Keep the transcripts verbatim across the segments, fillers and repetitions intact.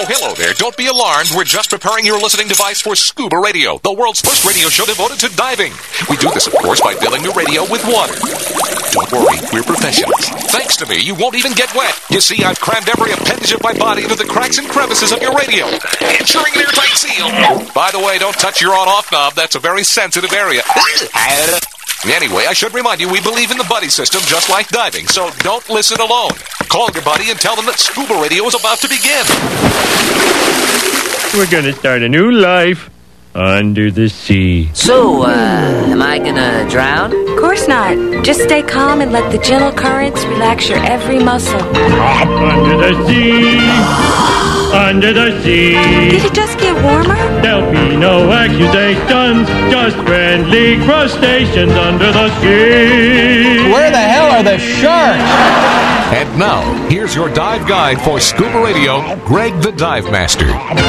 Hello there. Don't be alarmed. We're just preparing your listening device for Scuba Radio, the world's first radio show devoted to diving. We do this, of course, by filling the radio with water. Don't worry, we're professionals. Thanks to me, you won't even get wet. You see, I've crammed every appendage of my body into the cracks and crevices of your radio, ensuring an airtight seal. By the way, don't touch your on-off knob. That's a very sensitive area. Anyway, I should remind you, we believe in the buddy system just like diving, so don't listen alone. Call your buddy and tell them that Scuba Radio is about to begin. We're going to start a new life under the sea. So, uh, am I gonna drown? Of course not. Just stay calm and let the gentle currents relax your every muscle. Under the sea, under the sea. Did it just get warmer? There'll be no accusations, just friendly crustaceans under the sea. Where the hell are the sharks? And now, here's your dive guide for Scuba Radio, Greg the Dive Master.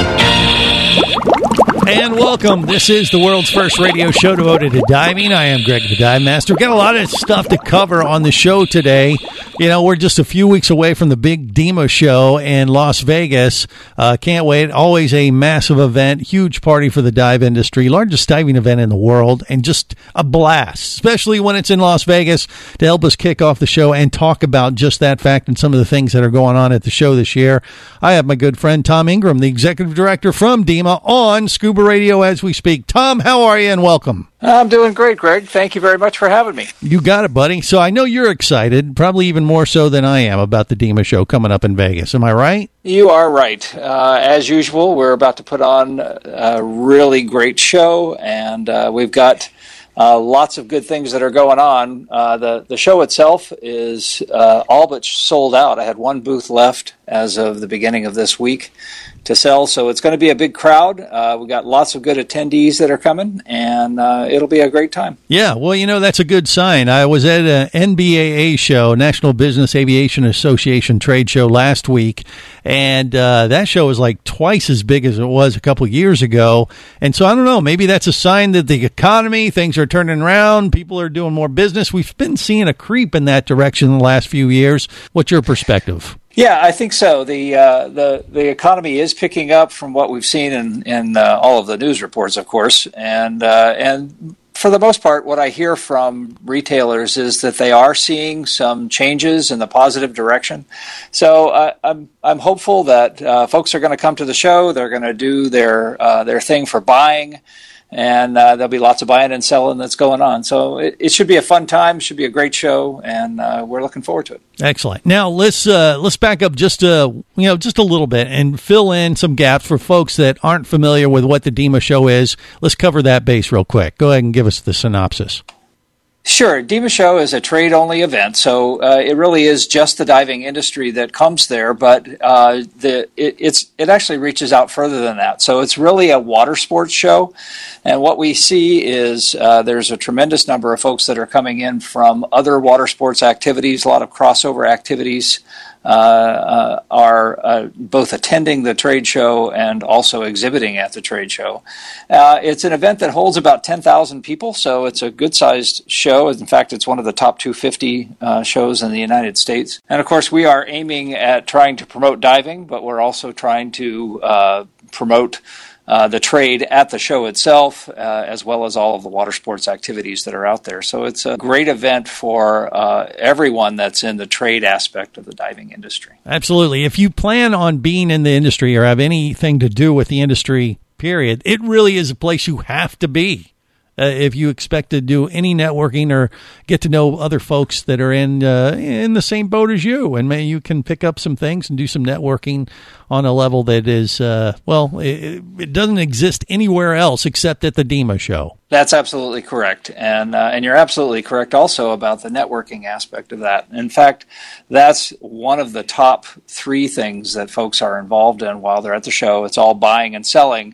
And welcome. This is the world's first radio show devoted to diving. I am Greg the Dive Master. We've got a lot of stuff to cover on the show today. You know, we're just a few weeks away from the big DEMA show in Las Vegas. Uh, can't wait. Always a massive event, huge party for the dive industry, largest diving event in the world, and just a blast, especially when it's in Las Vegas, to help us kick off the show and talk about just that fact and some of the things that are going on at the show this year. I have my good friend Tom Ingram, the executive director from DEMA, on Scuba Radio as we speak. Tom, how are you, and welcome. I'm doing great, Greg. Thank you very much for having me. You got it, buddy. So I know you're excited, probably even more so than I am, about the DEMA show coming up in Vegas. Am I right? You are right. Uh, as usual, we're about to put on a really great show, and uh, we've got uh, lots of good things that are going on. Uh, the, the show itself is uh, all but sold out. I had one booth left as of the beginning of this week to sell, so it's going to be a big crowd. Uh, we got lots of good attendees that are coming, and uh, it'll be a great time. Yeah, well, you know, that's a good sign. I was at an N B A A show, National Business Aviation Association trade show last week, and uh, that show was like twice as big as it was a couple years ago. And so I don't know, maybe that's a sign that the economy, things are turning around, people are doing more business. We've been seeing a creep in that direction in the last few years. What's your perspective? Yeah, I think so. The uh, the the economy is picking up from what we've seen in in uh, all of the news reports, of course, and uh, and for the most part, what I hear from retailers is that they are seeing some changes in the positive direction. So uh, I'm I'm hopeful that uh, folks are going to come to the show. They're going to do their uh, their thing for buying. And uh, there'll be lots of buying and selling that's going on. So it, it should be a fun time. It should be a great show, and uh, we're looking forward to it. Excellent. Now let's uh, let's back up just a you know just a little bit and fill in some gaps for folks that aren't familiar with what the DEMA show is. Let's cover that base real quick. Go ahead and give us the synopsis. Sure. DEMA Show is a trade-only event, so uh, it really is just the diving industry that comes there, but uh, the it, it's it actually reaches out further than that. So it's really a water sports show, and what we see is uh, there's a tremendous number of folks that are coming in from other water sports activities, a lot of crossover activities. Uh, uh, are uh, both attending the trade show and also exhibiting at the trade show. Uh, it's an event that holds about ten thousand people, so it's a good-sized show. In fact, it's one of the top two hundred fifty uh, shows in the United States. And, of course, we are aiming at trying to promote diving, but we're also trying to uh, promote Uh, the trade at the show itself, uh, as well as all of the water sports activities that are out there. So it's a great event for uh, everyone that's in the trade aspect of the diving industry. Absolutely. If you plan on being in the industry or have anything to do with the industry, period, it really is a place you have to be. Uh, if you expect to do any networking or get to know other folks that are in uh, in the same boat as you, and maybe you can pick up some things and do some networking on a level that is, uh, well, it, it doesn't exist anywhere else except at the DEMA show. That's absolutely correct. And uh, and you're absolutely correct also about the networking aspect of that. In fact, that's one of the top three things that folks are involved in while they're at the show. It's all buying and selling.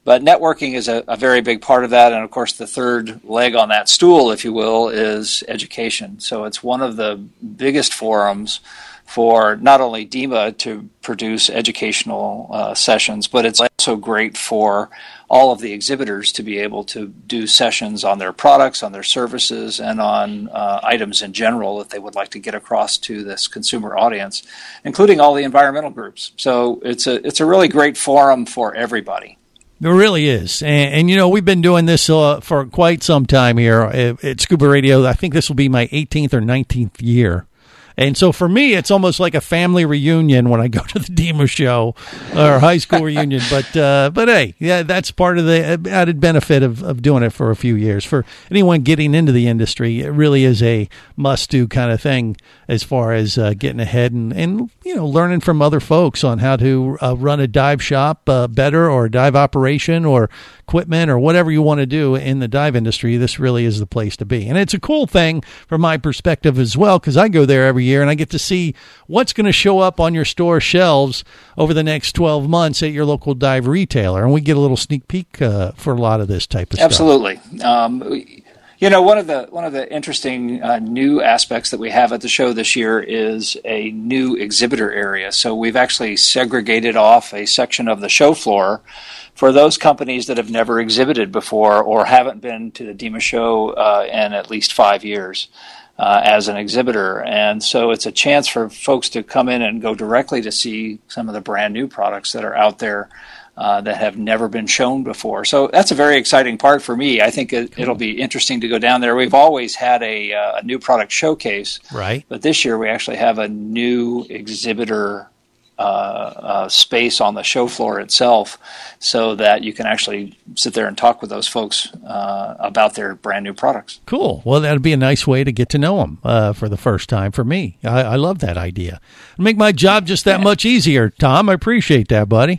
But networking is a, a very big part of that, and of course the third leg on that stool, if you will, is education. So it's one of the biggest forums for not only DEMA to produce educational uh, sessions, but it's also great for all of the exhibitors to be able to do sessions on their products, on their services, and on uh, items in general that they would like to get across to this consumer audience, including all the environmental groups. So it's a it's a really great forum for everybody. It really is. And, and, you know, we've been doing this uh, for quite some time here at, at Scuba Radio. I think this will be my eighteenth or nineteenth year. And so for me, it's almost like a family reunion when I go to the DEMA show or high school reunion. But, uh, but hey, yeah, that's part of the added benefit of, of doing it for a few years. For anyone getting into the industry, it really is a must-do kind of thing as far as uh, getting ahead and, and, you know, learning from other folks on how to uh, run a dive shop uh, better, or a dive operation or equipment or whatever you want to do in the dive industry. This really is the place to be. And it's a cool thing from my perspective as well, because I go there every year and I get to see what's going to show up on your store shelves over the next twelve months at your local dive retailer. And we get a little sneak peek uh, for a lot of this type of Absolutely. stuff. Absolutely. Um, you know, one of the one of the interesting uh, new aspects that we have at the show this year is a new exhibitor area. So we've actually segregated off a section of the show floor for those companies that have never exhibited before or haven't been to the DEMA show uh, in at least five years. Uh, as an exhibitor. And so it's a chance for folks to come in and go directly to see some of the brand new products that are out there uh, that have never been shown before. So that's a very exciting part for me. I think it, it'll be interesting to go down there. We've always had a, uh, a new product showcase, right? But this year we actually have a new exhibitor uh, uh, space on the show floor itself, so that you can actually sit there and talk with those folks uh, about their brand new products. Cool. Well, that'd be a nice way to get to know them uh, for the first time for me. I, I love that idea. Make my job just that much easier, Tom. I appreciate that, buddy.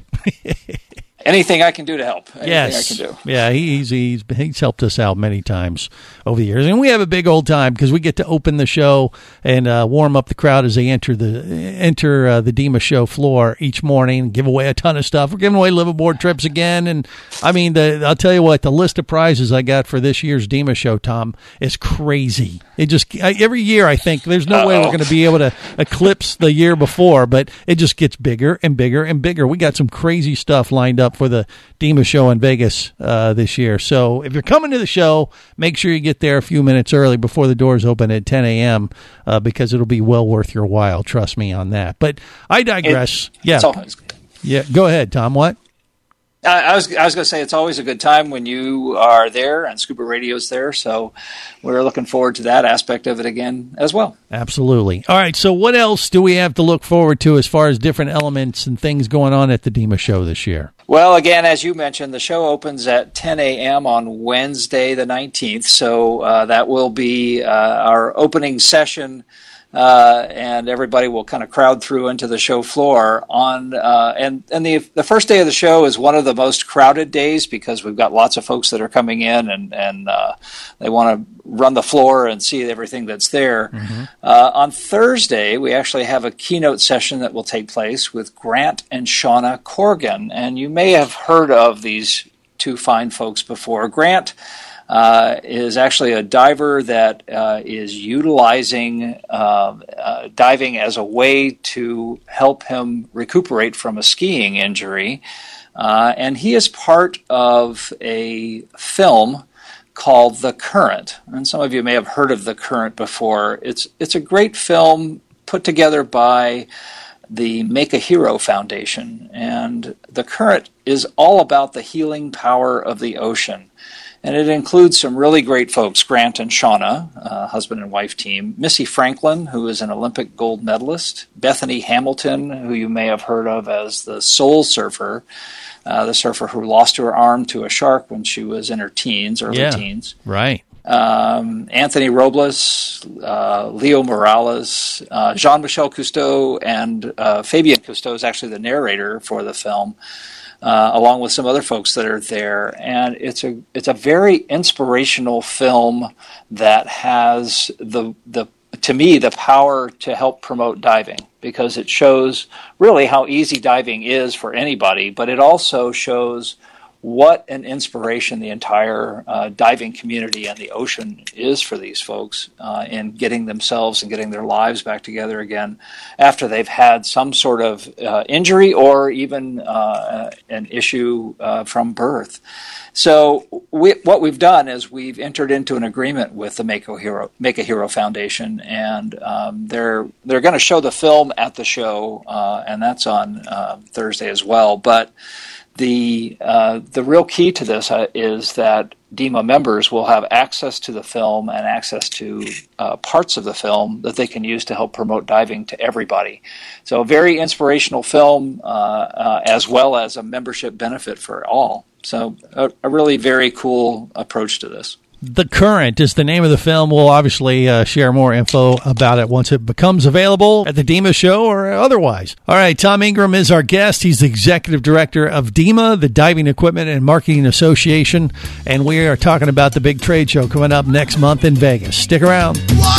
Anything I can do to help. Anything yes. I can do. Yeah, he's, he's he's helped us out many times over the years. And we have a big old time because we get to open the show and uh, warm up the crowd as they enter the enter uh, the DEMA show floor each morning, give away a ton of stuff. We're giving away liveaboard trips again. And, I mean, the, I'll tell you what, the list of prizes I got for this year's DEMA show, Tom, is crazy. It just I, every year I think there's no Uh-oh. way we're going to be able to eclipse the year before, but it just gets bigger and bigger and bigger. We got some crazy stuff lined up for the DEMA show in Vegas uh, this year. So if you're coming to the show, make sure you get there a few minutes early before the doors open at ten a.m. Uh, because it'll be well worth your while. Trust me on that. But I digress. It, yeah. Always- yeah. Go ahead, Tom. What? I, I was I was going to say it's always a good time when you are there and Scuba Radio's there. So we're looking forward to that aspect of it again as well. Absolutely. All right. So what else do we have to look forward to as far as different elements and things going on at the DEMA show this year? Well, again, as you mentioned, the show opens at ten a.m. on Wednesday the nineteenth. So uh, that will be uh, our opening session. Uh, and everybody will kind of crowd through into the show floor on, uh, and and the the first day of the show is one of the most crowded days because we've got lots of folks that are coming in and and uh, they want to run the floor and see everything that's there. Mm-hmm. Uh, on Thursday, we actually have a keynote session that will take place with Grant and Shauna Corgan, and you may have heard of these two fine folks before. Grant Uh, is actually a diver that uh, is utilizing uh, uh, diving as a way to help him recuperate from a skiing injury. Uh, and he is part of a film called The Current. And some of you may have heard of The Current before. It's, it's a great film put together by the Make a Hero Foundation. And The Current is all about the healing power of the ocean. And it includes some really great folks, Grant and Shauna, uh, husband and wife team, Missy Franklin, who is an Olympic gold medalist, Bethany Hamilton, who you may have heard of as the Soul Surfer, uh, the surfer who lost her arm to a shark when she was in her teens, early yeah, teens. Right. Um, Anthony Robles, uh, Leo Morales, uh, Jean-Michel Cousteau, and uh, Fabien Cousteau is actually the narrator for the film. Uh, along with some other folks that are there, and it's a it's a very inspirational film that has the the to me the power to help promote diving, because it shows really how easy diving is for anybody, but it also shows what an inspiration the entire uh, diving community and the ocean is for these folks uh, in getting themselves and getting their lives back together again after they've had some sort of uh, injury or even uh, an issue uh, from birth. So we, what we've done is we've entered into an agreement with the Make a Hero, Make a Hero Foundation, and um, they're they're going to show the film at the show, uh, and that's on uh, Thursday as well. But the uh, the real key to this uh, is that D E M A members will have access to the film and access to uh, parts of the film that they can use to help promote diving to everybody. So a very inspirational film, uh, uh, as well as a membership benefit for all. So a, a really very cool approach to this. The Current is the name of the film. We'll obviously uh, share more info about it once it becomes available at the D E M A show or otherwise. All right, Tom Ingram is our guest. He's the executive director of D E M A, the Diving Equipment and Marketing Association, and we are talking about the big trade show coming up next month in Vegas. Stick around.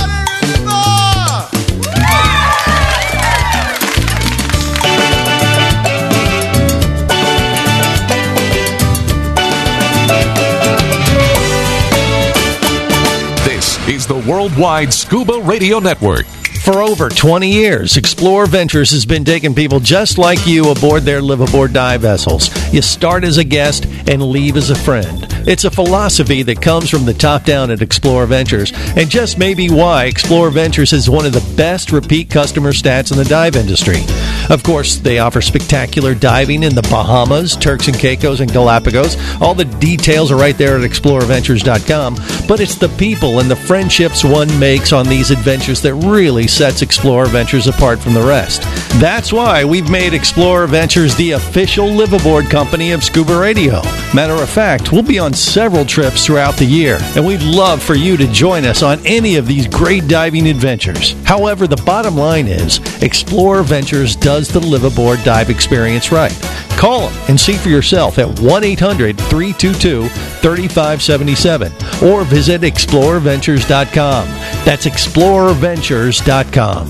Is the Worldwide Scuba Radio Network. For over twenty years, Explore Ventures has been taking people just like you aboard their live-aboard dive vessels. You start as a guest and leave as a friend. It's a philosophy that comes from the top down at Explore Ventures, and just maybe why Explore Ventures is one of the best repeat customer stats in the dive industry. Of course, they offer spectacular diving in the Bahamas, Turks and Caicos, and Galapagos. All the details are right there at explorer ventures dot com, but it's the people and the friendships one makes on these adventures that really sets Explorer Ventures apart from the rest. That's why we've made Explorer Ventures the official live-aboard company of Scuba Radio. Matter of fact, we'll be on several trips throughout the year, and we'd love for you to join us on any of these great diving adventures. However, the bottom line is, Explorer Ventures does the live-aboard dive experience right. Call them and see for yourself at one eight hundred three two two three five seven seven or visit explorer ventures dot com. That's explorer ventures dot com.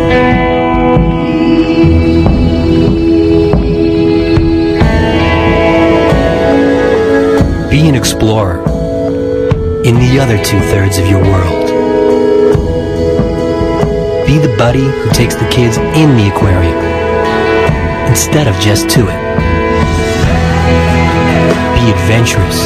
Be an explorer in the other two-thirds of your world. Be the buddy who takes the kids in the aquarium instead of just to it. Be adventurous.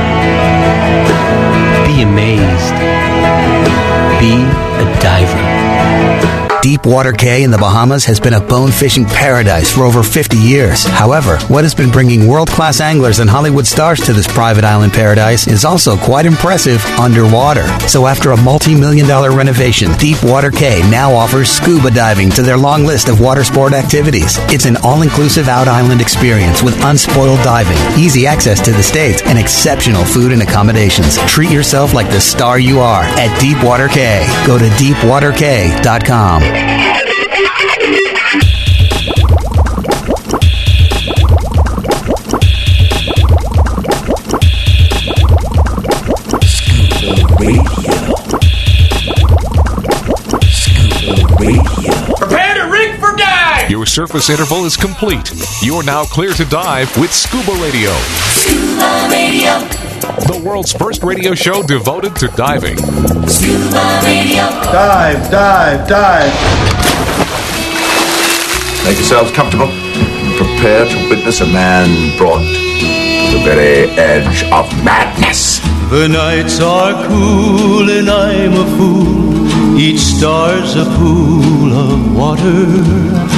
Be amazed. Be a diver. Deepwater Cay in the Bahamas has been a bone fishing paradise for over fifty years. However, what has been bringing world-class anglers and Hollywood stars to this private island paradise is also quite impressive underwater. So after a multi-million dollar renovation, Deepwater Cay now offers scuba diving to their long list of water sport activities. It's an all-inclusive out-island experience with unspoiled diving, easy access to the States, and exceptional food and accommodations. Treat yourself like the star you are at Deepwater Cay. Go to deepwater cay dot com. Your surface interval is complete. You're now clear to dive with Scuba Radio. Scuba Radio. The world's first radio show devoted to diving. Scuba Radio. Dive, dive, dive. Make yourselves comfortable and prepare to witness a man brought to the very edge of madness. The nights are cool and I'm a fool. Each star's a pool of water.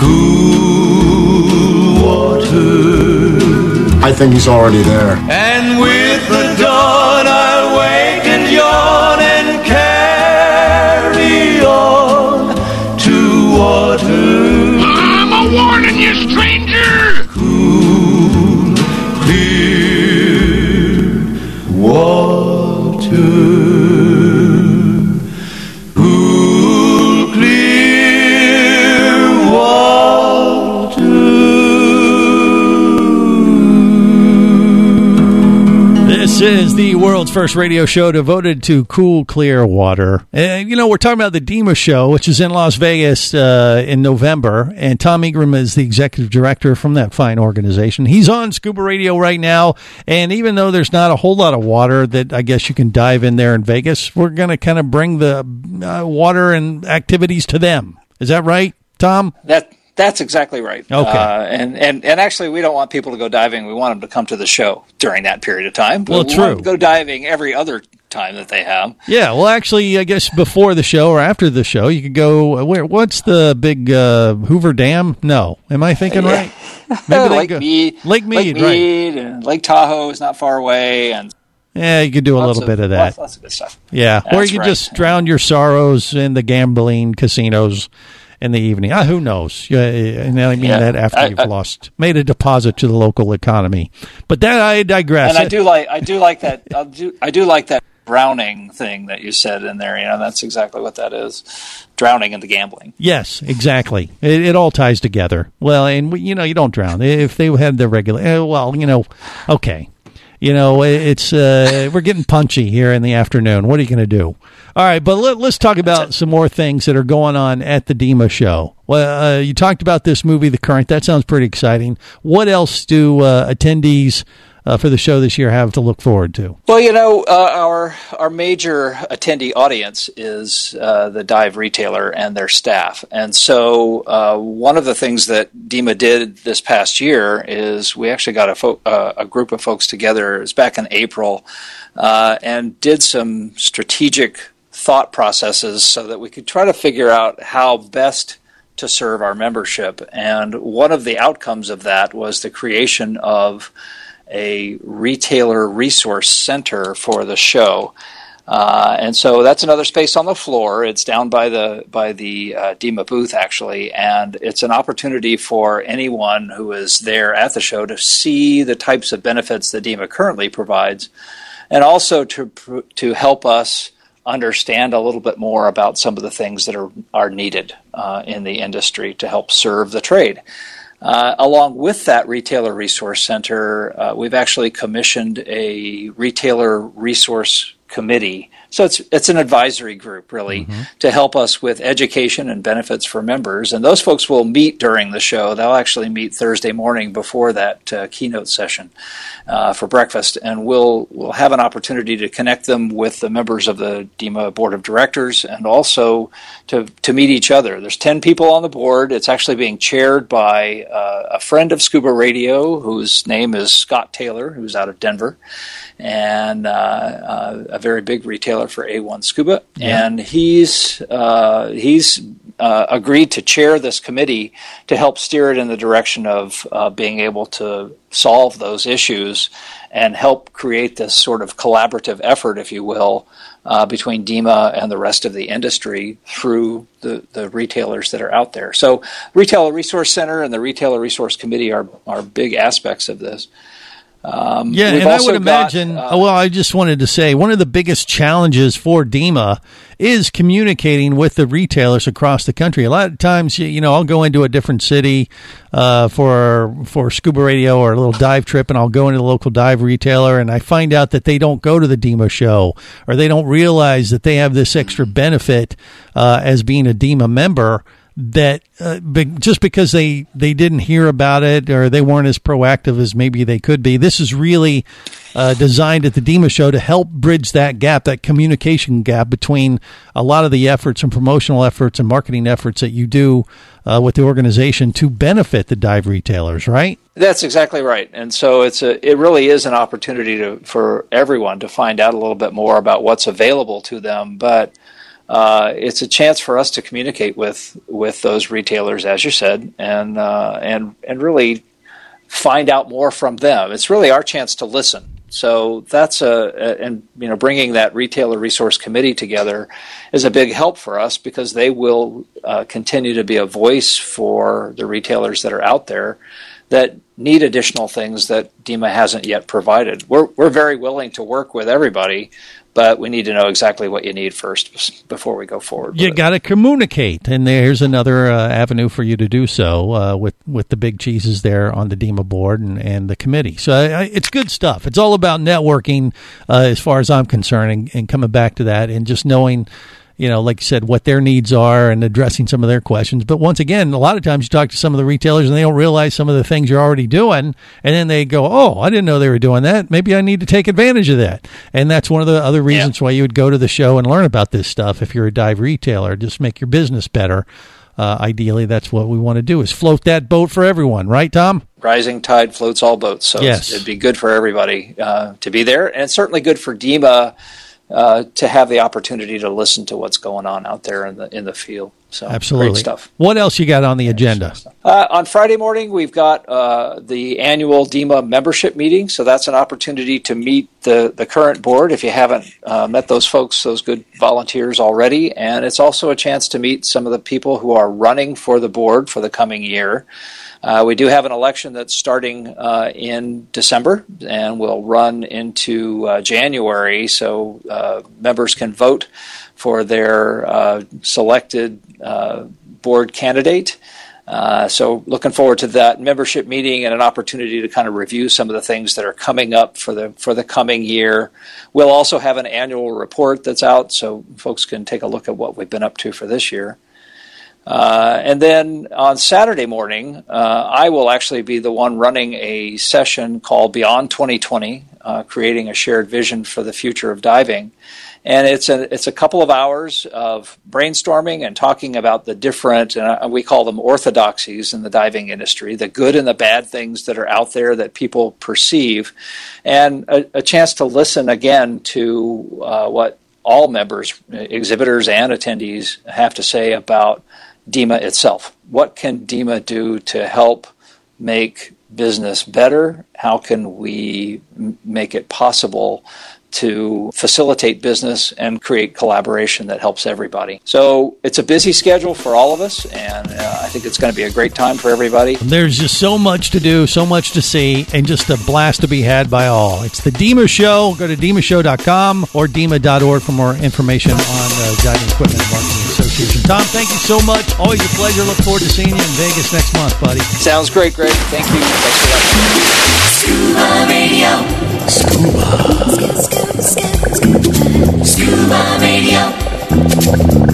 Cool water. I think he's already there. And with the dawn I'll wake and yawn and carry on to water. I'm a warning you, stranger. Cool, clear water. This is the world's first radio show devoted to cool, clear water. And, you know, we're talking about the DEMA show, which is in Las Vegas uh, in November. And Tom Ingram is the executive director from that fine organization. He's on Scuba Radio right now. And even though there's not a whole lot of water that I guess you can dive in there in Vegas, we're going to kind of bring the uh, water and activities to them. Is that right, Tom? That That's exactly right. Okay. Uh, and, and, and actually, we don't want people to go diving. We want them to come to the show during that period of time. Well, we true. Want them to go diving every other time that they have. Yeah, well, actually, I guess before the show or after the show, you could go, where? What's the big uh, Hoover Dam? No. Am I thinking right? Maybe Lake go, Mead. Lake Mead, Lake Mead, right. And Lake Tahoe is not far away. And yeah, you could do a little of, bit of that. Lots, lots of good stuff. Yeah, That's or you could right. just drown your sorrows in the gambling casinos in the evening. Ah, who knows? Yeah, and I mean Yeah, that after I, you've I, lost, made a deposit to the local economy. But that I digress. And I do like, I do like that. I do, I do like that drowning thing that you said in there. You know, that's exactly what that is. Drowning in the gambling. Yes, exactly. It, it all ties together. Well, and we, you know, you don't drown if they had the regular. Eh, well, you know, okay. You know, it's uh, we're getting punchy here in the afternoon. What are you going to do? All right, but let, let's talk about some more things that are going on at the DEMA show. Well, uh, you talked about this movie, The Current. That sounds pretty exciting. What else do uh, attendees uh, for the show this year have to look forward to? Well, you know, uh, our our major attendee audience is uh, the dive retailer and their staff. And so uh, one of the things that DEMA did this past year is we actually got a, fo- uh, a group of folks together. It was back in April uh, and did some strategic thought processes so that we could try to figure out how best to serve our membership. And one of the outcomes of that was the creation of a retailer resource center for the show. Uh, and so that's another space on the floor. It's down by the by the uh, DEMA booth, actually, and it's an opportunity for anyone who is there at the show to see the types of benefits that DEMA currently provides, and also to to help us understand a little bit more about some of the things that are, are needed uh, in the industry to help serve the trade. Uh, along with that Retailer Resource Center, uh, we've actually commissioned a Retailer Resource Committee. So it's it's an advisory group, really, mm-hmm. to help us with education and benefits for members. And those folks will meet during the show. They'll actually meet Thursday morning before that uh, keynote session uh, for breakfast. And we'll we'll have an opportunity to connect them with the members of the DEMA Board of Directors and also to, to meet each other. There's ten people on the board. It's actually being chaired by uh, a friend of Scuba Radio, whose name is Scott Taylor, who's out of Denver, and uh, uh, a very big retailer for A one Scuba, yeah. and he's uh, he's uh, agreed to chair this committee to help steer it in the direction of uh, being able to solve those issues and help create this sort of collaborative effort, if you will, uh, between DEMA and the rest of the industry through the, the retailers that are out there. So Retailer Resource Center and the Retailer Resource Committee are, are big aspects of this. Um, yeah, and I would imagine, got, uh, well, I just wanted to say, one of the biggest challenges for DEMA is communicating with the retailers across the country. A lot of times, you know, I'll go into a different city uh, for for Scuba Radio or a little dive trip, and I'll go into the local dive retailer, and I find out that they don't go to the DEMA show, or they don't realize that they have this extra benefit uh, as being a DEMA member, that uh, be, just because they, they didn't hear about it or they weren't as proactive as maybe they could be. This is really uh, designed at the DEMA show to help bridge that gap, that communication gap between a lot of the efforts and promotional efforts and marketing efforts that you do uh, with the organization to benefit the dive retailers, right? That's exactly right. And so it's a, it really is an opportunity to, for everyone to find out a little bit more about what's available to them, but Uh, it's a chance for us to communicate with, with those retailers, as you said, and uh, and and really find out more from them. It's really our chance to listen. So that's a, a and you know bringing that Retailer Resource Committee together is a big help for us because they will uh, continue to be a voice for the retailers that are out there that need additional things that DEMA hasn't yet provided. We're we're very willing to work with everybody, but we need to know exactly what you need first before we go forward. You got to communicate, and there's another uh, avenue for you to do so uh, with with the big cheeses there on the D E M A board and, and the committee. So I, it's good stuff. It's all about networking, uh, as far as I'm concerned, and, and coming back to that, and just knowing, you know, like you said, what their needs are and addressing some of their questions. But once again, a lot of times you talk to some of the retailers and they don't realize some of the things you're already doing. And then they go, oh, I didn't know they were doing that. Maybe I need to take advantage of that. And that's one of the other reasons yeah. why you would go to the show and learn about this stuff if you're a dive retailer. Just make your business better. Uh, ideally, that's what we want to do, is float that boat for everyone. Right, Tom? Rising tide floats all boats. So yes. it'd be good for everybody uh, to be there. And it's certainly good for D E M A Uh, to have the opportunity to listen to what's going on out there in the in the field. So absolutely, great stuff. What else you got on the agenda? Uh, on Friday morning, we've got uh, the annual D E M A membership meeting. So that's an opportunity to meet the the current board if you haven't uh, met those folks, those good volunteers already. And it's also a chance to meet some of the people who are running for the board for the coming year. Uh, we do have an election that's starting uh, in December and will run into uh, January, so uh, members can vote for their uh, selected uh, board candidate. Uh, so looking forward to that membership meeting and an opportunity to kind of review some of the things that are coming up for the for the coming year. We'll also have an annual report that's out, so folks can take a look at what we've been up to for this year. Uh, and then on Saturday morning, uh, I will actually be the one running a session called Beyond twenty twenty, uh, creating a shared vision for the future of diving. And it's a it's a couple of hours of brainstorming and talking about the different, and we call them orthodoxies in the diving industry, the good and the bad things that are out there that people perceive, and a, a chance to listen again to uh, what all members, exhibitors, and attendees have to say about D E M A itself. What can D E M A do to help make business better? How can we m- make it possible to facilitate business and create collaboration that helps everybody? So it's a busy schedule for all of us, and uh, I think it's going to be a great time for everybody. There's just so much to do, so much to see, and just a blast to be had by all. It's the D E M A Show. Go to D E M A show dot com or D E M A dot org for more information on the Diving Equipment and Marketing Association. Tom, thank you so much. Always a pleasure. Look forward to seeing you in Vegas next month, buddy. Sounds great, Greg. Thank you. Thanks for that. Scuba Radio. Scuba. Scuba Radio.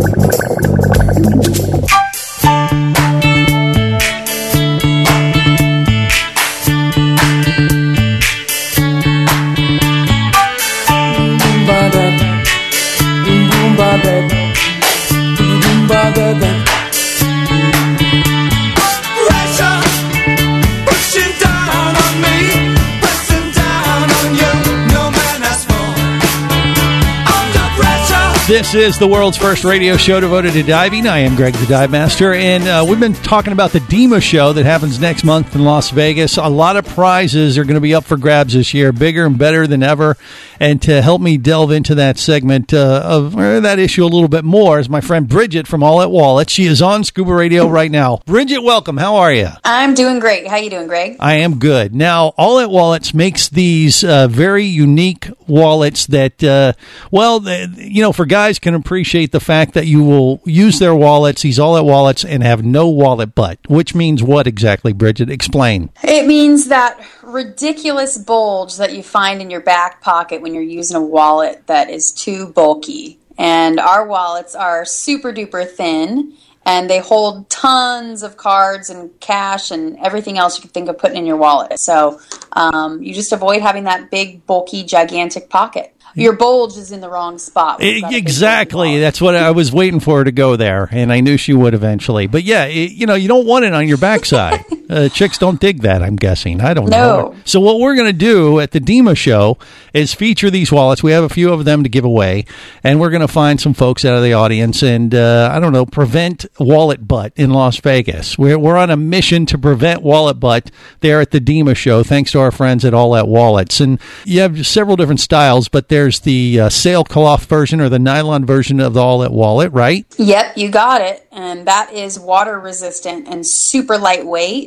This is the world's first radio show devoted to diving. I am Greg the Dive Master, and uh, we've been talking about the D E M A show that happens next month in Las Vegas. A lot of prizes are going to be up for grabs this year, bigger and better than ever. And to help me delve into that segment uh, of uh, that issue a little bit more is my friend Bridget from All at Wallets. She is on Scuba Radio right now. Bridget, welcome. How are you? I'm doing great. How you doing, Greg? I am good. Now, All at Wallets makes these uh, very unique wallets that, uh, well, they, you know, for guys can appreciate the fact that you will use their wallets, these All at Wallets, and have no wallet butt, which means what exactly, Bridget? Explain. It means that ridiculous bulge that you find in your back pocket when you're using a wallet that is too bulky. And our wallets are super duper thin, and they hold tons of cards and cash and everything else you could think of putting in your wallet. So um, you just avoid having that big, bulky, gigantic pocket. Your bulge is in the wrong spot. Exactly. That's what I was waiting for her to go there, and I knew she would eventually. But yeah, it, you know, you don't want it on your backside. uh, chicks don't dig that, I'm guessing. I don't no. know. So what we're going to do at the D E M A show is feature these wallets. We have a few of them to give away, and we're going to find some folks out of the audience and, uh, I don't know, prevent wallet butt in Las Vegas. We're, we're on a mission to prevent wallet butt there at the D E M A show, thanks to our friends at All at Wallets. And you have several different styles, but there's There's the uh, sailcloth version or the nylon version of the All at Wallet, right? Yep, you got it. And that is water resistant and super lightweight.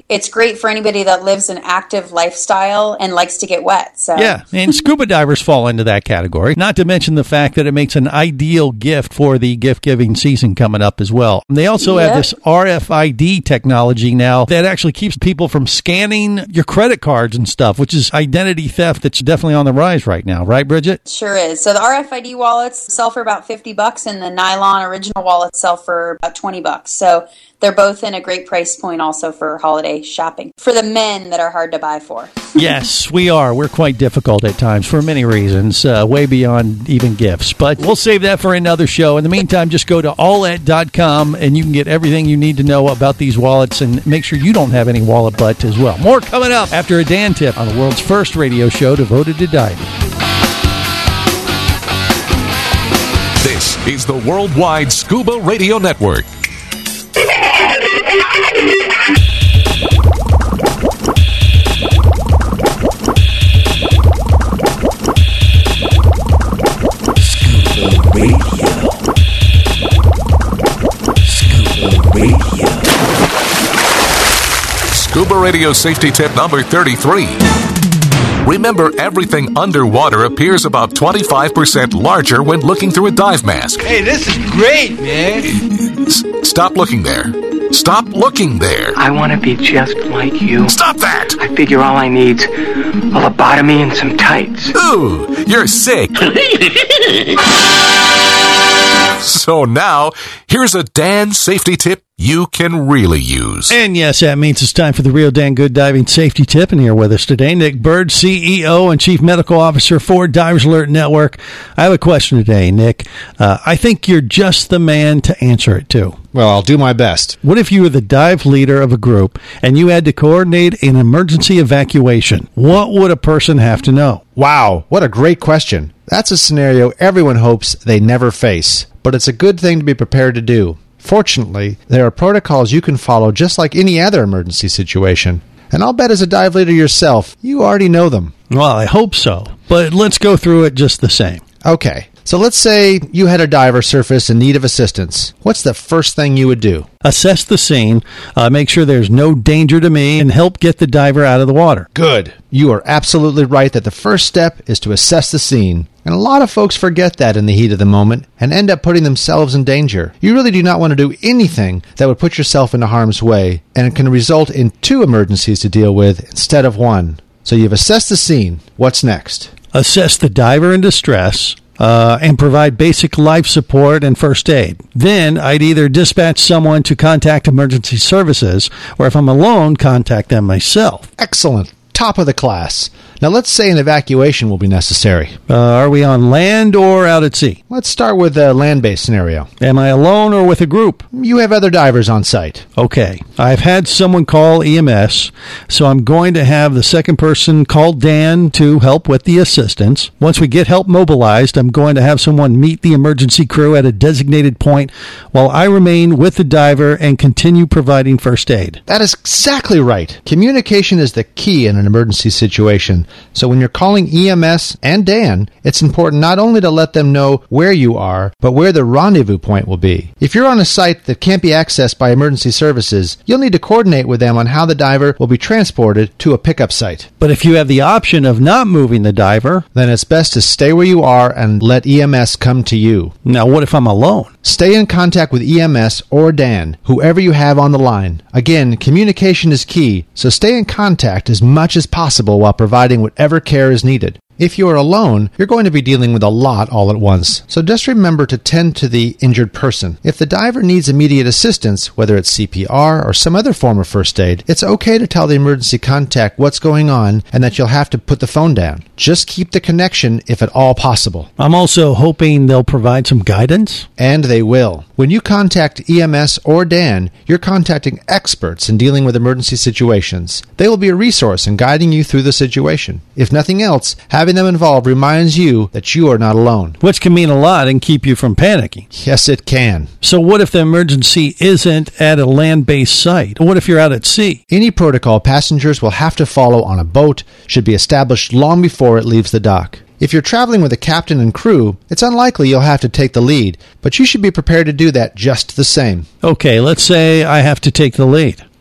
it's great for anybody that lives an active lifestyle and likes to get wet. So yeah, and scuba divers fall into that category. Not to mention the fact that it makes an ideal gift for the gift-giving season coming up as well. And they also Yep. have this R F I D technology now that actually keeps people from scanning your credit cards and stuff, which is identity theft that's definitely on the rise right now. Right, Bridget? Sure is. So the R F I D wallets sell for about fifty bucks and the nylon original wallets sell for about twenty bucks. So they're both in a great price point also for holiday shopping. For the men that are hard to buy for. Yes, we are. We're quite difficult at times for many reasons, uh, way beyond even gifts. But we'll save that for another show. In the meantime, just go to allett dot com and you can get everything you need to know about these wallets and make sure you don't have any wallet butt as well. More coming up after a Dan tip on the world's first radio show devoted to diving. This is the Worldwide Scuba Radio Network. Scuba Radio. Scuba Radio. Scuba Radio safety tip number thirty-three. Remember, everything underwater appears about twenty-five percent larger when looking through a dive mask. Hey, this is great, man. S- stop looking there. Stop looking there. I want to be just like you. Stop that! I figure all I need's a lobotomy and some tights. Ooh, you're sick. So now, here's a Dan safety tip you can really use. And yes, that means it's time for the Real Dan Good Diving Safety Tip. And here with us today, Nick Bird, C E O and Chief Medical Officer for Divers Alert Network. I have a question today, Nick. Uh, I think you're just the man to answer it to. Well, I'll do my best. What if you were the dive leader of a group and you had to coordinate an emergency evacuation? What would a person have to know? Wow, what a great question. That's a scenario everyone hopes they never face, but it's a good thing to be prepared to do. Fortunately, there are protocols you can follow just like any other emergency situation. And I'll bet as a dive leader yourself, you already know them. Well, I hope so, but let's go through it just the same. Okay, so let's say you had a diver surface in need of assistance. What's the first thing you would do? Assess the scene, uh, make sure there's no danger to me, and help get the diver out of the water. Good. You are absolutely right that the first step is to assess the scene. And a lot of folks forget that in the heat of the moment and end up putting themselves in danger. You really do not want to do anything that would put yourself into harm's way, and it can result in two emergencies to deal with instead of one. So you've assessed the scene. What's next? Assess the diver in distress. Uh, and provide basic life support and first aid. Then I'd either dispatch someone to contact emergency services, or if I'm alone, contact them myself. Excellent. Top of the class. Now let's say an evacuation will be necessary. Uh, are we on land or out at sea? Let's start with a land-based scenario. Am I alone or with a group? You have other divers on site. Okay. I've had someone call E M S, so I'm going to have the second person call Dan to help with the assistance. Once we get help mobilized, I'm going to have someone meet the emergency crew at a designated point while I remain with the diver and continue providing first aid. That is exactly right. Communication is the key in an emergency situation. So when you're calling E M S and Dan, it's important not only to let them know where you are, but where the rendezvous point will be. If you're on a site that can't be accessed by emergency services, you'll need to coordinate with them on how the diver will be transported to a pickup site. But if you have the option of not moving the diver, then it's best to stay where you are and let E M S come to you. Now, what if I'm alone? Stay in contact with E M S or Dan, whoever you have on the line. Again, communication is key, so stay in contact as much as possible while providing whatever care is needed. If you are alone, you're going to be dealing with a lot all at once. So just remember to tend to the injured person. If the diver needs immediate assistance, whether it's C P R or some other form of first aid, it's okay to tell the emergency contact what's going on and that you'll have to put the phone down. Just keep the connection if at all possible. I'm also hoping they'll provide some guidance. And they will. When you contact E M S or Dan, you're contacting experts in dealing with emergency situations. They will be a resource in guiding you through the situation. If nothing else, having them involved reminds you that you are not alone. Which can mean a lot and keep you from panicking. Yes, it can. So what if the emergency isn't at a land-based site? What if you're out at sea? Any protocol passengers will have to follow on a boat should be established long before it leaves the dock. If you're traveling with a captain and crew, it's unlikely you'll have to take the lead, but you should be prepared to do that just the same. Okay, let's say I have to take the lead.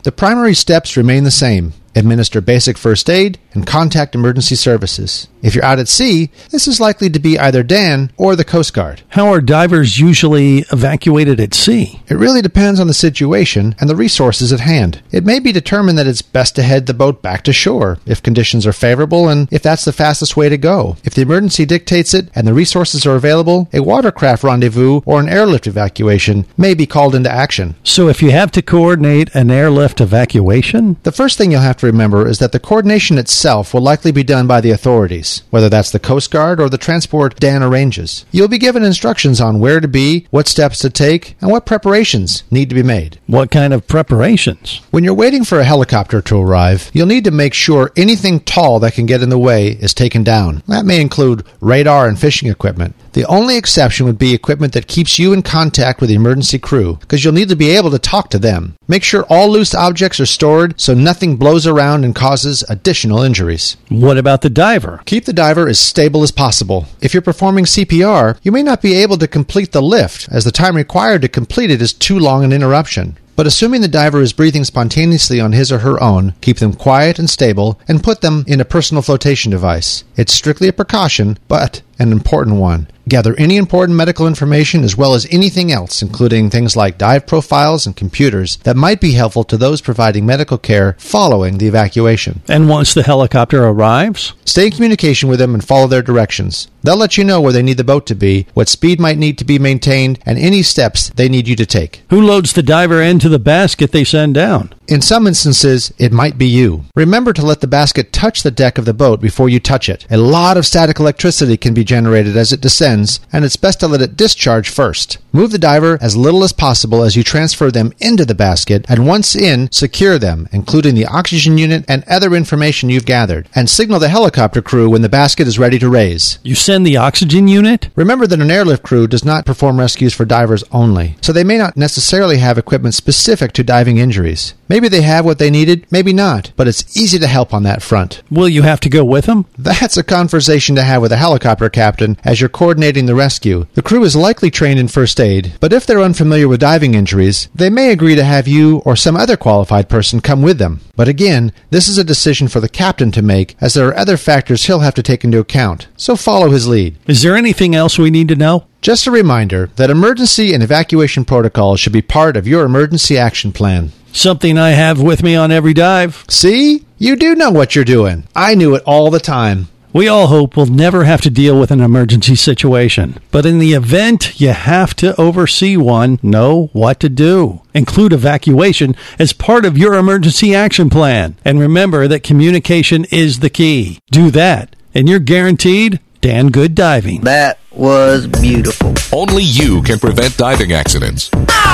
The primary steps remain the same. Administer basic first aid and contact emergency services. If you're out at sea, this is likely to be either Dan or the Coast Guard. How are divers usually evacuated at sea? It really depends on the situation and the resources at hand. It may be determined that it's best to head the boat back to shore if conditions are favorable and if that's the fastest way to go. If the emergency dictates it and the resources are available, a watercraft rendezvous or an airlift evacuation may be called into action. So if you have to coordinate an airlift evacuation? The first thing you'll have to remember is that the coordination itself will likely be done by the authorities, whether that's the Coast Guard or the transport Dan arranges. You'll be given instructions on where to be, what steps to take, and what preparations need to be made. What kind of preparations? When you're waiting for a helicopter to arrive, you'll need to make sure anything tall that can get in the way is taken down. That may include radar and fishing equipment. The only exception would be equipment that keeps you in contact with the emergency crew, because you'll need to be able to talk to them. Make sure all loose objects are stored so nothing blows around and causes additional injuries. What about the diver? Keep the diver as stable as possible. If you're performing C P R, you may not be able to complete the lift, as the time required to complete it is too long an interruption. But assuming the diver is breathing spontaneously on his or her own, keep them quiet and stable, and put them in a personal flotation device. It's strictly a precaution, but an important one. Gather any important medical information as well as anything else, including things like dive profiles and computers that might be helpful to those providing medical care following the evacuation. And once the helicopter arrives? Stay in communication with them and follow their directions. They'll let you know where they need the boat to be, what speed might need to be maintained, and any steps they need you to take. Who loads the diver into the basket they send down? In some instances, it might be you. Remember to let the basket touch the deck of the boat before you touch it. A lot of static electricity can be generated as it descends, and it's best to let it discharge first. Move the diver as little as possible as you transfer them into the basket, and once in, secure them, including the oxygen unit and other information you've gathered, and signal the helicopter crew when the basket is ready to raise. You send the oxygen unit? Remember that an airlift crew does not perform rescues for divers only, so they may not necessarily have equipment specific to diving injuries. Maybe they have what they needed, maybe not, but it's easy to help on that front. Will you have to go with them? That's a conversation to have with a helicopter captain as you're coordinating the rescue. The crew is likely trained in first aid, but if they're unfamiliar with diving injuries, they may agree to have you or some other qualified person come with them. But again, this is a decision for the captain to make, as there are other factors he'll have to take into account, so follow his lead. Is there anything else we need to know? Just a reminder that emergency and evacuation protocols should be part of your emergency action plan. Something I have with me on every dive. See? You do know what you're doing. I knew it all the time. We all hope we'll never have to deal with an emergency situation. But in the event you have to oversee one, know what to do. Include evacuation as part of your emergency action plan. And remember that communication is the key. Do that, and you're guaranteed Dan good diving. That was beautiful. Only you can prevent diving accidents.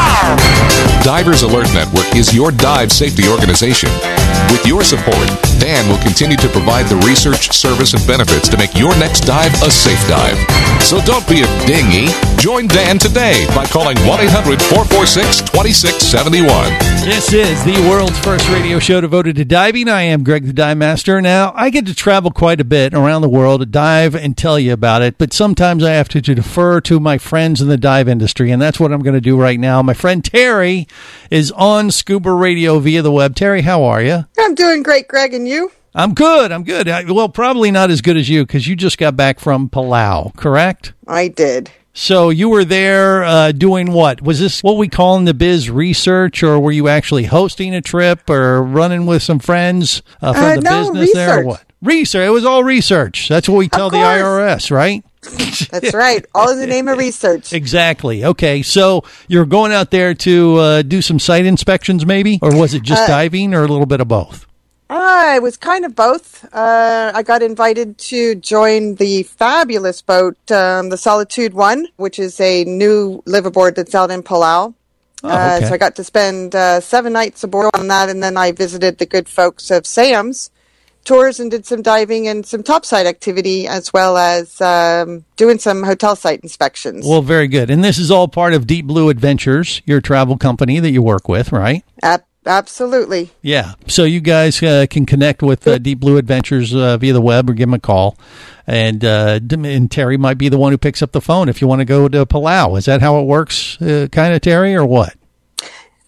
Divers Alert Network is your dive safety organization. With your support, Dan will continue to provide the research, service, and benefits to make your next dive a safe dive. So don't be a dinghy. Join Dan today by calling one eight hundred four four six two six seven one. This is the world's first radio show devoted to diving. I am Greg the Dive Master. Now, I get to travel quite a bit around the world to dive and tell you about it, but sometimes I have to defer to my friends in the dive industry, and that's what I'm going to do right now. My friend Terry is on Scuba Radio via the web. Terry, how are you? I'm doing great, Greg, and you? I'm good. I'm good. I, well, probably not as good as you because you just got back from Palau, correct? I did. So you were there uh, doing what? Was this what we call in the biz research, or were you actually hosting a trip or running with some friends uh, from uh, the no, business research. there or what? Research. It was all research. That's what we tell the I R S, right? That's right. All in the name of research. Exactly. Okay. So you're going out there to uh, do some site inspections maybe? Or was it just uh, diving or a little bit of both? Uh, it was kind of both. Uh, I got invited to join the fabulous boat, um, the Solitude One, which is a new liveaboard that's out in Palau. Oh, okay. uh, so I got to spend uh, seven nights aboard on that, and then I visited the good folks of Sam's Tours and did some diving and some topside activity, as well as um, doing some hotel site inspections. Well, very good. And this is all part of Deep Blue Adventures, your travel company that you work with, right? Ab- absolutely. Yeah. So you guys uh, can connect with uh, Deep Blue Adventures uh, via the web or give them a call. And, uh, and Terry might be the one who picks up the phone if you want to go to Palau. Is that how it works, uh, kind of, Terry, or what?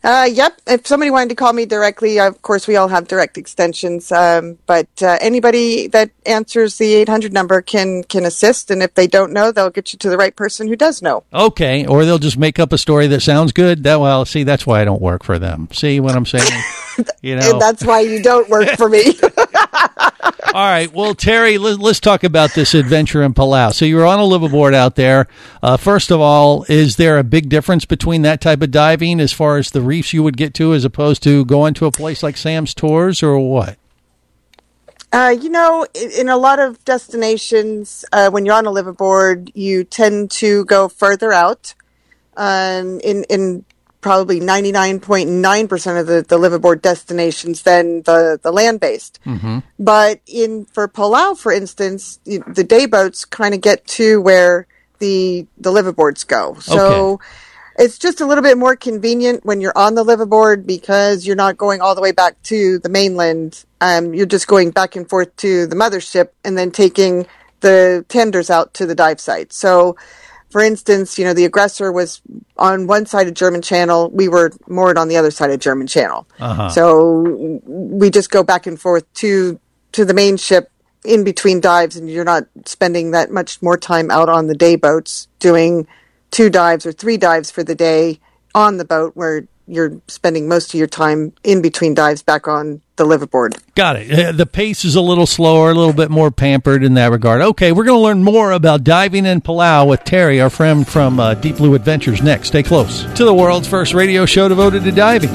Uh, yep. If somebody wanted to call me directly, of course, we all have direct extensions. Um, but uh, anybody that answers the eight hundred number can can assist. And if they don't know, they'll get you to the right person who does know. Okay. Or they'll just make up a story that sounds good. That well, see, that's why I don't work for them. See what I'm saying? You know, and that's why you don't work for me. All right. Well, Terry, let, let's talk about this adventure in Palau. So you were on a liveaboard out there. Uh, first of all, is there a big difference between that type of diving as far as the reefs you would get to as opposed to going to a place like Sam's Tours or what? Uh, you know, in, in a lot of destinations, uh, when you're on a liveaboard, you tend to go further out. Um, in, in probably ninety-nine point nine percent of the, the liveaboard destinations than the, the land-based. Mm-hmm. But in for Palau, for instance, you, the day boats kind of get to where the the liveaboards go. So Okay. It's just a little bit more convenient when you're on the liveaboard because you're not going all the way back to the mainland. Um, you're just going back and forth to the mothership and then taking the tenders out to the dive site. So, for instance, you know, the Aggressor was on one side of German Channel. We were moored on the other side of German Channel. Uh-huh. So we just go back and forth to to the main ship in between dives, and you're not spending that much more time out on the day boats doing two dives or three dives for the day on the boat where you're spending most of your time in between dives back on the liveaboard. Got it. Uh, The pace is a little slower, a little bit more pampered in that regard. Okay, we're going to learn more about diving in Palau with Terry, our friend from uh, Deep Blue Adventures, next. Stay close to the world's first radio show devoted to diving.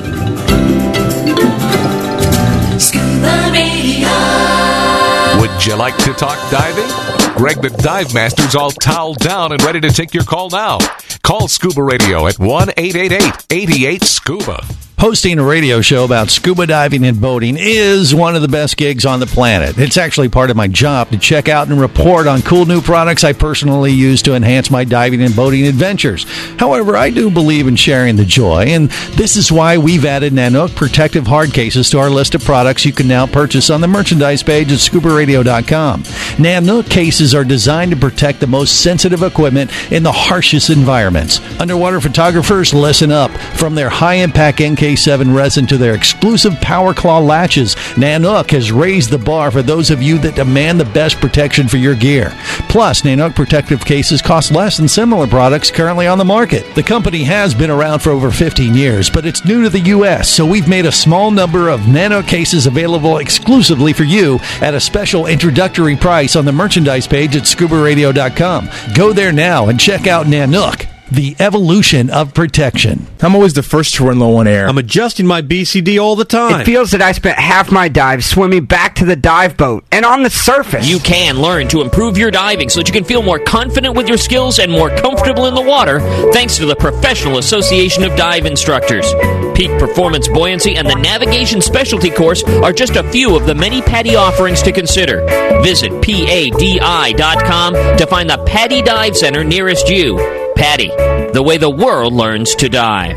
Scuba Radio. Would you like to talk diving? Greg the Dive Master's all toweled down and ready to take your call now. Call Scuba Radio at one eight eight eight, eight eight, SCUBA. Hosting a radio show about scuba diving and boating is one of the best gigs on the planet. It's actually part of my job to check out and report on cool new products I personally use to enhance my diving and boating adventures. However, I do believe in sharing the joy, and this is why we've added Nanook protective hard cases to our list of products you can now purchase on the merchandise page at scuba radio dot com. Nanook cases are designed to protect the most sensitive equipment in the harshest environments. Underwater photographers, listen up. From their high-impact N K seven resin to their exclusive Power Claw latches, Nanook has raised the bar for those of you that demand the best protection for your gear. Plus, Nanook protective cases cost less than similar products currently on the market. The company has been around for over fifteen years, but it's new to the U S, so we've made a small number of Nanook cases available exclusively for you at a special introductory price on the merchandise page at scuba radio dot com. Go there now and check out Nanook, the evolution of protection. I'm always the first to run low on air. I'm adjusting my B C D all the time. It feels that I spent half my dive swimming back to the dive boat and on the surface. You can learn to improve your diving so that you can feel more confident with your skills and more comfortable in the water thanks to the Professional Association of Dive Instructors. Peak Performance Buoyancy and the Navigation Specialty Course are just a few of the many PADI offerings to consider. Visit P A D I dot com to find the PADI Dive Center nearest you. PADI, the way the world learns to dive.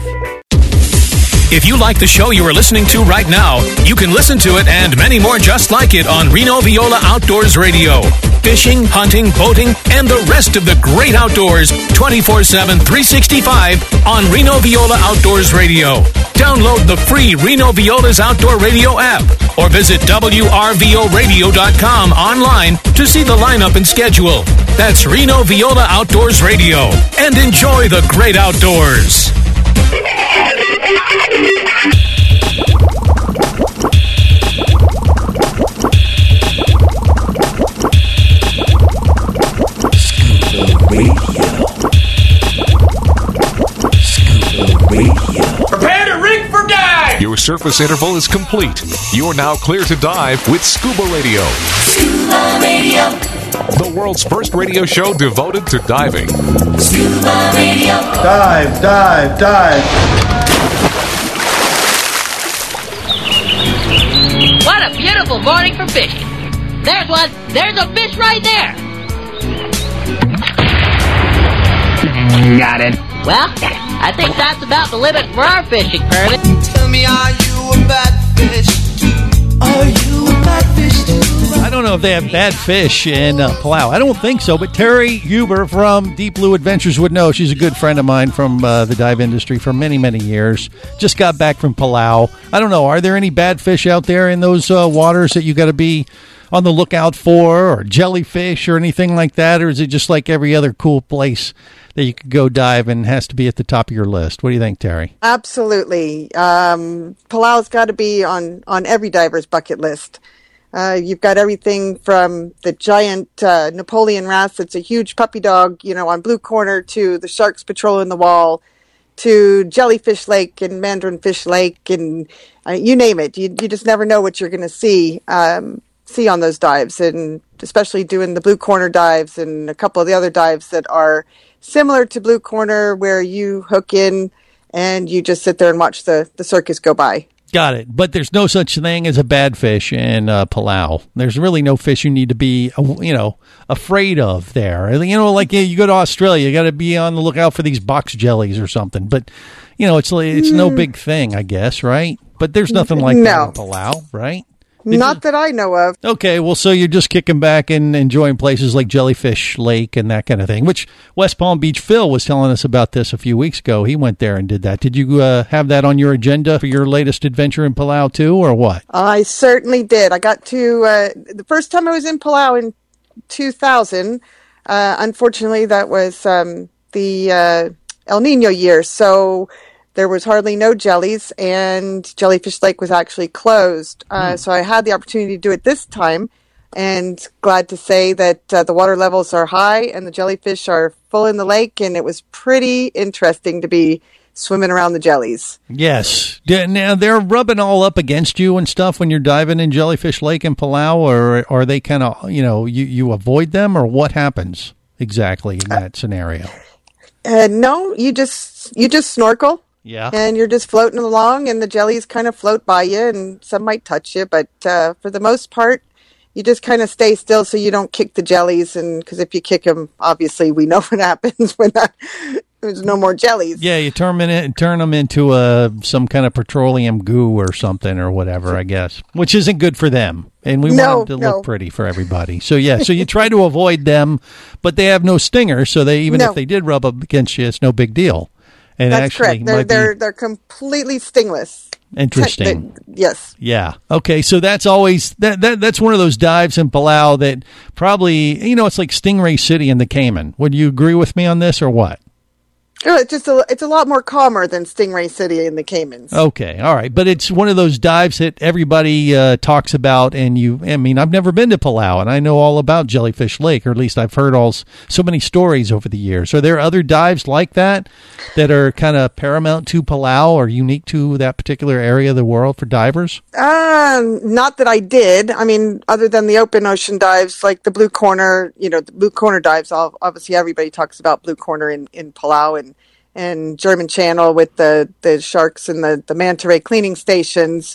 If you like the show you are listening to right now, you can listen to it and many more just like it on Reno Viola Outdoors Radio. Fishing, hunting, boating, and the rest of the great outdoors twenty-four seven, three sixty-five on Reno Viola Outdoors Radio. Download the free Reno Viola's Outdoor Radio app or visit W R V O radio dot com online to see the lineup and schedule. That's Reno Viola Outdoors Radio. And enjoy the great outdoors. Scuba Radio. Scuba Radio. Prepare to rig for dive! Your surface interval is complete. You're now clear to dive with Scuba Radio. Scuba Radio. The world's first radio show devoted to diving. Scuba Radio. Dive, dive, dive. What a beautiful morning for fishing. There's one. There's a fish right there. Got it. Well, I think that's about the limit for our fishing permit. Tell me, are you a bad fish? Are you a bad fish too? I don't know if if they have bad fish in uh, Palau. I don't think so, but Terry Huber from Deep Blue Adventures would know. She's a good friend of mine from uh, the dive industry for many, many years. Just got back from Palau. I don't know, are there any bad fish out there in those uh, waters that you got to be on the lookout for, or jellyfish or anything like that, or is it just like every other cool place that you could go dive and has to be at the top of your list? What do you think, Terry? Absolutely. Um, Palau's got to be on, on every diver's bucket list. Uh, you've got everything from the giant uh, Napoleon wrasse that's a huge puppy dog, you know, on Blue Corner, to the sharks patrolling the wall, to Jellyfish Lake and Mandarin Fish Lake, and uh, you name it. You, you just never know what you're going to see. Um, see on those dives, and especially doing the Blue Corner dives and a couple of the other dives that are similar to Blue Corner, where you hook in and you just sit there and watch the, the circus go by. Got it. But there's no such thing as a bad fish in uh, Palau. There's really no fish you need to be, you know, afraid of there. You know, like you go to Australia, you got to be on the lookout for these box jellies or something. But, you know, it's it's no big thing, I guess, right? But there's nothing like no. that in Palau, right? Did Not you? that I know of. Okay, well, so you're just kicking back and enjoying places like Jellyfish Lake and that kind of thing, which West Palm Beach Phil was telling us about this a few weeks ago. He went there and did that. Did you uh, have that on your agenda for your latest adventure in Palau, too, or what? I certainly did. I got to, uh, the first time I was in Palau in two thousand, uh, unfortunately, that was um, the uh, El Nino year, so there was hardly no jellies, and Jellyfish Lake was actually closed. Uh, mm. So I had the opportunity to do it this time, and glad to say that uh, the water levels are high and the jellyfish are full in the lake, and it was pretty interesting to be swimming around the jellies. Yes. Now, they're rubbing all up against you and stuff when you're diving in Jellyfish Lake in Palau, or are they kind of, you know, you, you avoid them, or what happens exactly in that scenario? Uh, no, you just you just snorkel. Yeah. And you're just floating along, and the jellies kind of float by you, and some might touch you, but uh, for the most part, you just kind of stay still so you don't kick the jellies, and because if you kick them, obviously we know what happens when that, there's no more jellies. Yeah, you turn them, in, turn them into a, some kind of petroleum goo or something or whatever, I guess, which isn't good for them. And we no, want them to no. look pretty for everybody. So, yeah, so you try to avoid them, but they have no stinger, so they even no. if they did rub up against you, it's no big deal. And That's actually correct. They're might they're be they're completely stingless. interesting. Te- yes. Yeah. Okay. So that's always that, that that's one of those dives in Palau that probably, you know, it's like Stingray City in the Cayman. Would you agree with me on this, or what? Oh, it's just a, it's a lot more calmer than Stingray City in the Caymans. Okay, all right, but it's one of those dives that everybody uh, talks about, and you. I mean, I've never been to Palau, and I know all about Jellyfish Lake, or at least I've heard all so many stories over the years. Are there other dives like that that are kind of paramount to Palau or unique to that particular area of the world for divers? Um, not that I did. I mean, other than the open ocean dives, like the Blue Corner, you know, the Blue Corner dives. Obviously, everybody talks about Blue Corner in in Palau, and and German Channel with the, the sharks and the, the manta ray cleaning stations.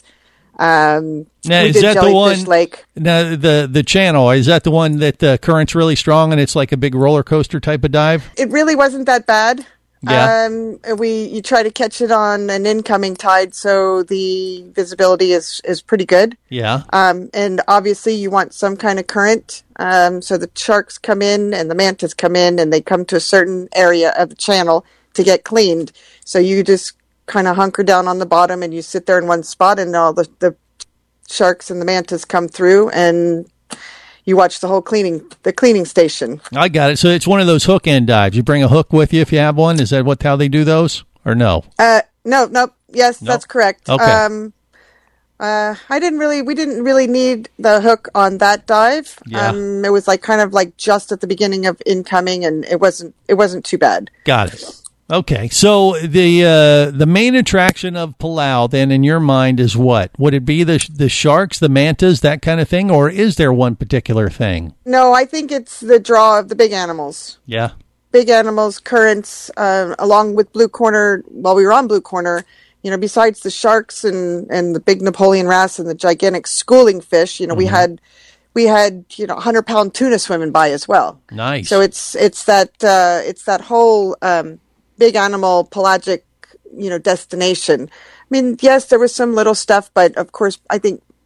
Um, now, we is did that the one? Lake. Now, the the channel, is that the one that the current's really strong and it's like a big roller coaster type of dive? It really wasn't that bad. Yeah. Um, we you try to catch it on an incoming tide, so the visibility is, is pretty good. Yeah. Um, and obviously you want some kind of current. Um, so the sharks come in and the mantas come in, and they come to a certain area of the channel to get cleaned. So you just kind of hunker down on the bottom and you sit there in one spot, and all the, the sharks and the mantas come through, and you watch the whole cleaning, the cleaning station. I got it. So it's one of those hook end dives. You bring a hook with you if you have one. Is that what how they do those, or no? Uh, no, no. Yes, No? that's correct. Okay. Um, uh, I didn't really, we didn't really need the hook on that dive. Yeah. Um, it was like kind of like just at the beginning of incoming, and it wasn't, it wasn't too bad. Got it. Okay, so the uh, the main attraction of Palau, then, in your mind, is what? Would it be the the sharks, the mantas, that kind of thing, or is there one particular thing? No, I think it's the draw of the big animals. Yeah. Big animals, currents, uh, along with Blue Corner. While we were on Blue Corner, you know, besides the sharks and, and the big Napoleon wrasse and the gigantic schooling fish, you know, mm-hmm. we had we had you know hundred pound tuna swimming by as well. Nice. So it's it's that uh, it's that whole um, big animal pelagic, you know, destination. I mean, yes, there was some little stuff, but of course, I think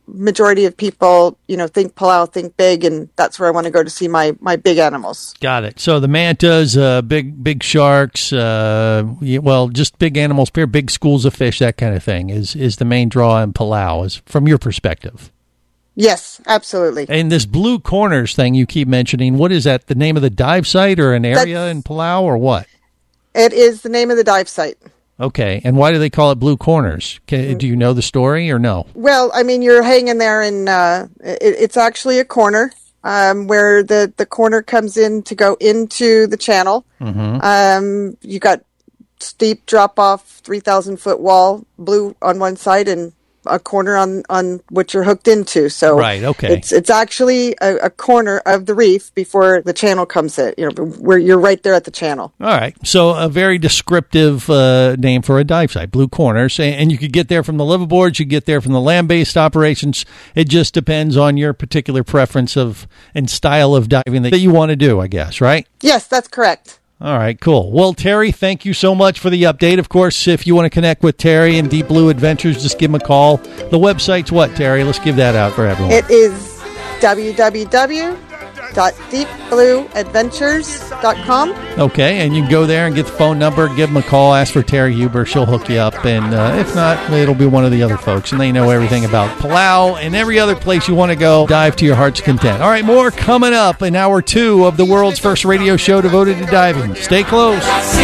majority of people, you know, think Palau, think big, and that's where I want to go to see my, my big animals. Got it. So the mantas, uh, big big sharks, uh, well, just big animals, big schools of fish, that kind of thing is, is the main draw in Palau, is from your perspective. Yes, absolutely. And this Blue Corners thing you keep mentioning, what is that, the name of the dive site or an area That's, in Palau or what? It is the name of the dive site. Okay, and why do they call it Blue Corners? Can, do you know the story or no? Well, I mean, you're hanging there, and uh, it, it's actually a corner um, where the, the corner comes in to go into the channel. Mm-hmm. Um, you got steep drop-off, three thousand foot wall, blue on one side, and a corner on, on what you're hooked into. So right, okay. It's it's actually a, a corner of the reef before the channel comes in. You know, where you're right there at the channel. All right. So a very descriptive uh, name for a dive site, Blue Corners, and you could get there from the liveaboards. You get there from the land-based operations. It just depends on your particular preference of and style of diving that you want to do, I guess. Right? Yes, that's correct. All right, cool. Well, Terry, thank you so much for the update. Of course, if you want to connect with Terry and Deep Blue Adventures, just give him a call. The website's what, Terry? Let's give that out for everyone. It is w w w dot deep blue adventures dot com. Okay, and you can go there and get the phone number, give them a call, ask for Terry Huber. She'll hook you up, and uh, if not, it'll be one of the other folks, and they know everything about Palau and every other place you want to go. Dive to your heart's content. All right, more coming up in hour two of the world's first radio show devoted to diving. Stay close.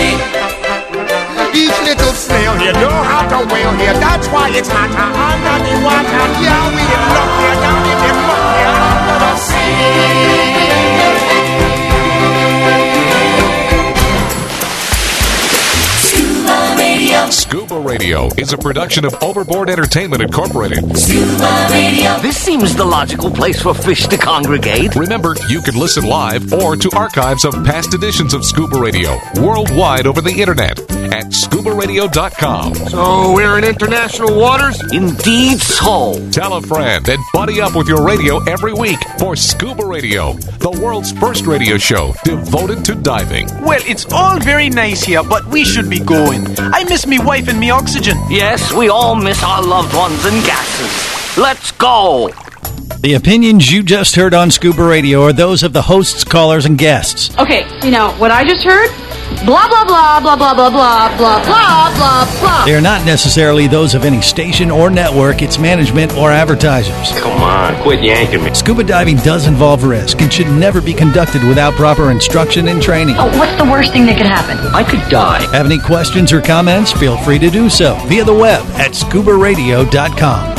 Each little snail, you know how to whale here. That's why it's hotter under the water. Yeah, we get luck here down in the muck here under the sea. Scuba Radio. Scuba Radio is a production of Overboard Entertainment Incorporated. Scuba Radio. This seems the logical place for fish to congregate. Remember, you can listen live or to archives of past editions of Scuba Radio worldwide over the internet at scuba radio dot com. So we're in international waters? Indeed so. Tell a friend and buddy up with your radio every week for Scuba Radio, the world's first radio show devoted to diving. Well, it's all very nice here, but we should be going. I miss me wife and me oxygen. Yes, we all miss our loved ones and gases. Let's go. The opinions you just heard on Scuba Radio are those of the hosts, callers, and guests. Okay, you know, what I just heard? Blah, blah, blah, blah, blah, blah, blah, blah, blah, blah, blah. They are not necessarily those of any station or network, its management, or advertisers. Come on, quit yanking me. Scuba diving does involve risk and should never be conducted without proper instruction and training. Oh, what's the worst thing that could happen? I could die. Have any questions or comments? Feel free to do so via the web at scuba radio dot com.